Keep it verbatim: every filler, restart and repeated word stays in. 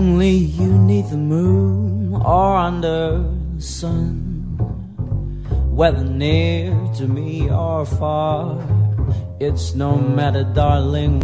Only you need the moon or under the sun, whether near to me or far, it's no matter, darling.